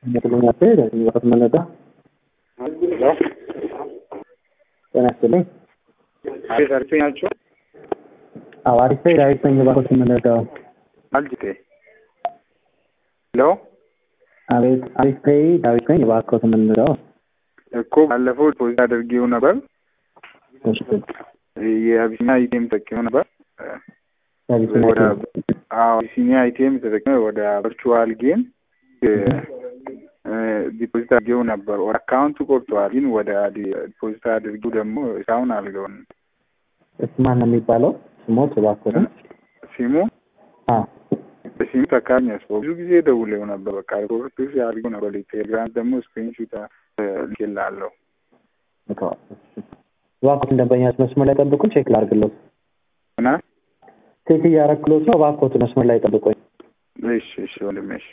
Metulunga Pérez, y bajo Manata. Buenas tardes. Ahora estoy ahí bajo Manata. Hello? Estoy bajo Manata. እኮ ባለፈው ፖስት አድርጌው ነበር። የአቢሲኒያ አይቴም ተጠቅሜው ነበር። አቢሲኒያ አይቴም ተጠቅሜው ወደ ቨርቹዋል ጌም ዲፖዚት አድርጌው ነበር። ወደ አካውንቱ ቆርጧል፣ ግን ወደ ዲፖዚት አድርጌው ደግሞ እስካሁን አልገባም። ማን ነው የሚባለው? ስሞት ባኮረ ሲሙ ሲሙ ተካኛስ ብዙ ጊዜ ደውለው ነበር። በቃ ሪፖርት ያድርገው ነበር። ቴሌግራም ደግሞ ስክሪንሾት ልኬልሃለሁ። እባክዎት ደንበኛ መስመር ላይ ጠብቁኝ፣ ቼክ ላድርግልዎት። እና ቼክ እያደረግልዎት ነው። እባክዎት መስመር ላይ ጠብቁኝ። እሺ ወንድሜ እሺ።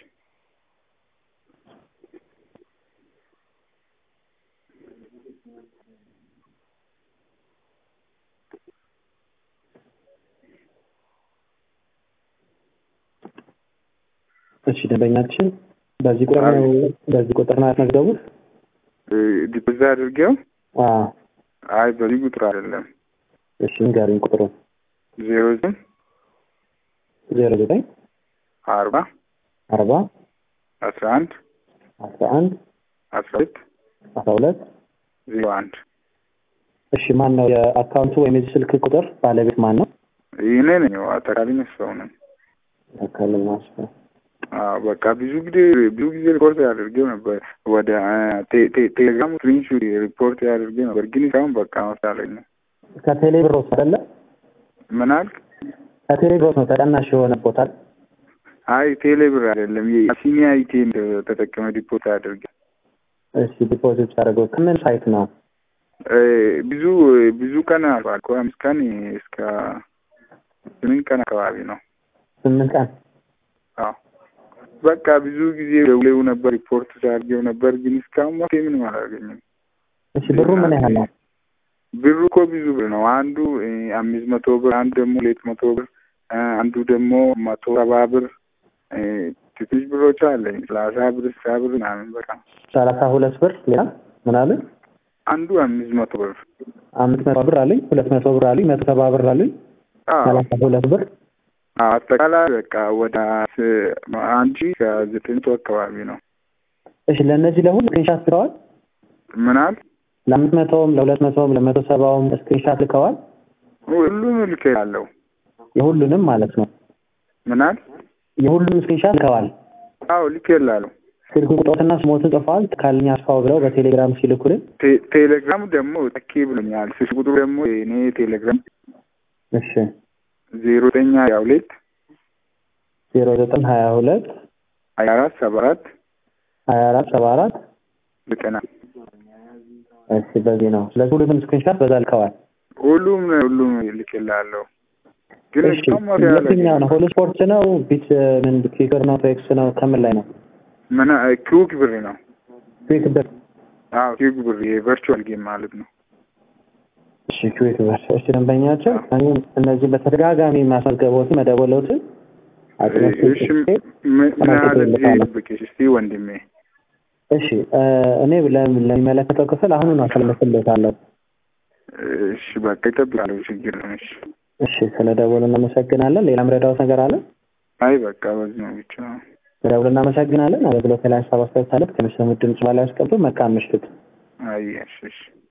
እሺ ደንበኛችን በዚህ ቁጥር ነው ያስመዘገቡት? ዲፖዚት አድርጌው? አይ በዚህ ቁጥር አይደለም። እሺ ንገሩኝ ቁጥሩን። 09 09 40 11 12 01 እሺ ማን ነው የአካውንቱ ወይም የዚህ ስልክ ቁጥር ባለቤት ማን ነው? እኔ ነኝ። አጠቃላይ መስፈው ነኝ። አካል ማስፈው በቃ ብዙ ጊዜ ሪፖርት ያደርገው ነበር። ወደ ቴሌግራም ስክሪንሾት ሪፖርት ያደርገው ነበር፣ ግን እስካሁን በቃ መሳለኝ። ከቴሌብር ወስደ አይደለ? ምን አልክ? ከቴሌብር ነው ተቀናሽ የሆነቦታል። አይ ቴሌብር አይደለም፣ የአቢሲኒያ አይቴም ተጠቅመ ዲፖዚት አድርገ። እሺ ዲፖዚት አድርገው ከምን ሳይት ነው? ብዙ ቀን አልፏል። ከአምስት ቀን እስከ 8 ቀን አካባቢ ነው። 8 ቀን? አዎ በቃ ብዙ ጊዜ ደውለው ነበር፣ ሪፖርት አድርገው ነበር፣ ግን እስካሁን ምንም አላገኘም። እሺ ብሩ ምን ያህል ነው? ብሩ እኮ ብዙ ብር ነው። አንዱ 500 ብር፣ አንዱ ደግሞ 200 ብር፣ አንዱ ደግሞ 170 ብር። ትንሽ ብሮች አለኝ 30 ብር 60 ብር ምናምን። በቃ 32 ብር ሌላ ምን አለ? አንዱ 500 ብር 500 ብር አለኝ፣ 200 ብር አለኝ፣ 170 ብር አለኝ፣ 32 ብር አጠቃላይ በቃ ወደ 1900 አካባቢ ነው። እሺ ለነዚህ ለሁሉ ስክሪንሻት ልከዋል? ምን አለ? ለ500ም ለ200ም ለ170ም ስክሪንሻት ልከዋል? ሁሉም ልኬያለሁ። የሁሉንም ማለት ነው? ምን አለ? የሁሉንም ስክሪንሻት ልከዋል? አዎ ልኬያለሁ። ስልክ ቁጥርና ስሞትን ጽፈዋል? ካልኛ አስፋው ብለው በቴሌግራም ሲልኩልን ቴሌግራሙ ደግሞ ተኪ ብሎኛል። ስልክ ቁጥሩ ደግሞ እኔ ቴሌግራም እሺ 0922 0922 2474 90 እሺ በዚህ ነው። ስለዚህ ሁሉንም ስክሪንሻት በዛ ልከዋል? ሁሉም ልኬልሃለሁ። ግን የትኛው ነው? ሆል ስፖርት ነው? ቢት ምን ኪከር ነው? ቴክስ ነው? ከምን ላይ ነው? ምን ኪክ ብር ነው? ኪክ ብር? አዎ ኪክ ብር የቨርቹዋል ጌም ማለት ነው። እሺ ኪክ ብር። እሺ ደንበኛቸው እነዚህ በተደጋጋሚ ማስመዝገቦት መደወሎት እሺ ምን አለብኝ እስቲ ወንድሜ። እሺ እኔ ለሚመለከተው ክፍል አሁን አሳልፍልዎታለሁ። እሺ በቃ ይጠብቃለሁ። ችግር ነው። እሺ ስለደወሉ እናመሰግናለን። ሌላ ምረዳዎት ነገር አለ? አይ በቃ በዚህ ነው ብቻ። ስለደወሉ እናመሰግናለን። አገልግሎት ላይ ሀሳብ አስተያየት ካለ ከሚሰሙት ድምጽ በላይ አስቀምጡ። መልካም ምሽት። አይ እሺ